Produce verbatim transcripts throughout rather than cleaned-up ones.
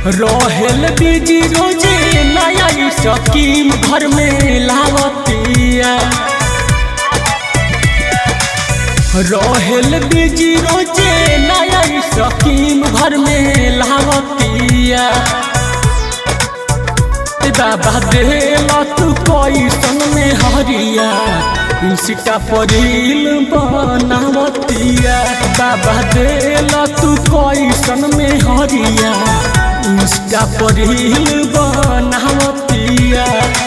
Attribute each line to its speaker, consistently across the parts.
Speaker 1: रहेल बिजी रोजे नया स्कीम घर में लावतिया। रहेल बिजी रोजे नया स्कीम घर में लावतिया। बाबा देला तू कैसन में हरिया इंस्टा पर रील बनावतिया। बाबा देला तू कैसन में हरिया इंस्टा पर रील बनावतिया।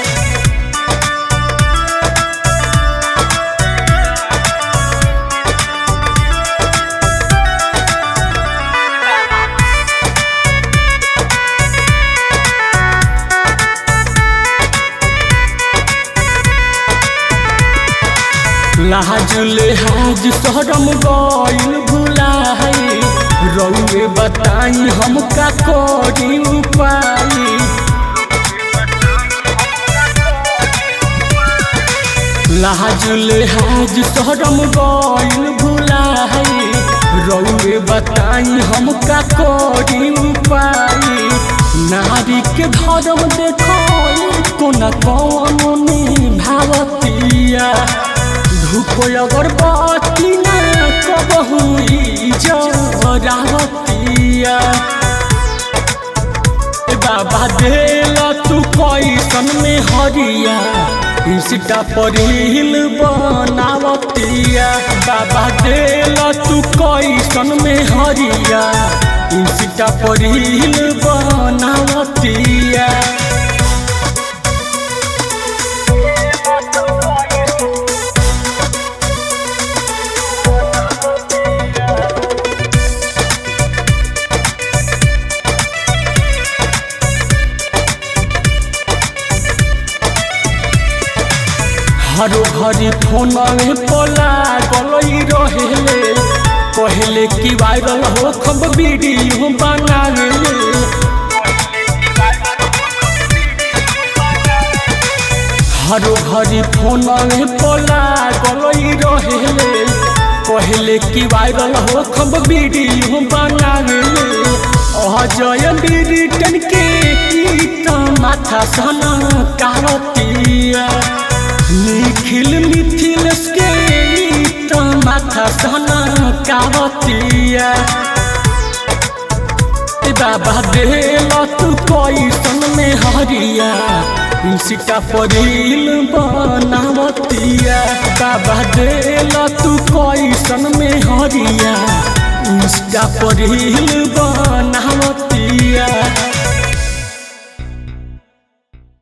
Speaker 1: लाज लेहाज शरम गइल भुलाई रउए बताई हम का करी उपाय। लाज लेहाज शरम गइल भुलाई रउए बताई हम का करी उपाय। नारी के धर्म देखो कोना कौन भावतिया। धूप अगरबत्ती न कबहू जरावतिया। बाबा देला तू कैसन में हरिया इंस्टा पर रील बनावतिया। बाबा देला तू कैसन में हरिया इंस्टा पर रील बनावतिया। हरो घरी फोन में पोला गलई रहेले कहले कि वायरल हो खब वीडियो बनावेले। हरो घरी फोन में पोला गलई रहेले कहले कि वायरल हो खब वीडियो बनावेले। अजय बिरिटन के माथा सना कहतिया। निखिल मिथिलेश के माथा सना कहतिया। बाबा देला तू कैसन में हरिया इंस्टा पर रील बनावतिया। बाबा देला तू कैसन में हरिया इंस्टा पर रील बनावतिया।